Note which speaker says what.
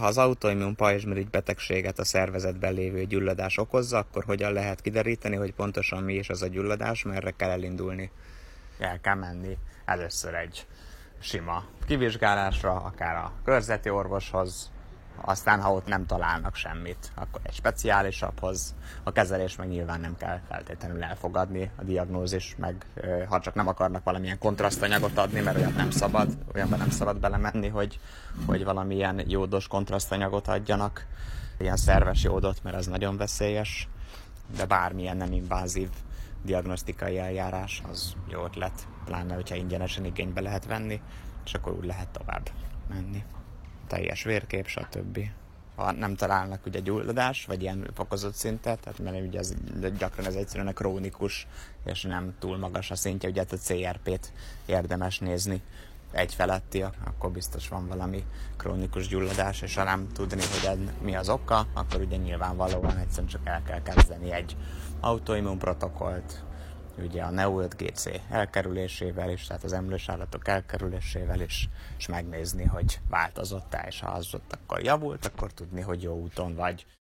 Speaker 1: Ha az autoimmun pajzsmirigy betegséget a szervezetben lévő gyulladás okozza, akkor hogyan lehet kideríteni, hogy pontosan mi is az a gyulladás, merre kell elindulni? El kell menni először egy sima kivizsgálásra, akár a körzeti orvoshoz, aztán ha ott nem találnak semmit, akkor egy speciálisabbhoz. A kezelés meg nyilván nem kell feltétlenül elfogadni, a diagnózis meg, ha csak nem akarnak valamilyen kontrasztanyagot adni, mert olyanban nem szabad belemenni, hogy valamilyen jódos kontrasztanyagot adjanak, ilyen szerves jódot, mert az nagyon veszélyes, de bármilyen nem invázív diagnosztikai eljárás az jó ötlet, pláne hogyha ingyenesen igénybe lehet venni, és akkor úgy lehet tovább menni. Teljes vérkép, stb. Ha nem találnak ugye gyulladás, vagy ilyen fokozott szintet, tehát mert ugye gyakran ez egyszerűen krónikus, és nem túl magas a szintje, ugye a CRP-t érdemes nézni egy feletti, akkor biztos van valami krónikus gyulladás, és ha nem tudni, hogy mi az oka, akkor ugye nyilvánvalóan egyszerűen csak el kell kezdeni egy autoimmun protokollt, ugye a NEO5-GC elkerülésével is, tehát az emlős állatok elkerülésével is, és megnézni, hogy változott-e, és ha az ott akkor javult, akkor tudni, hogy jó úton vagy.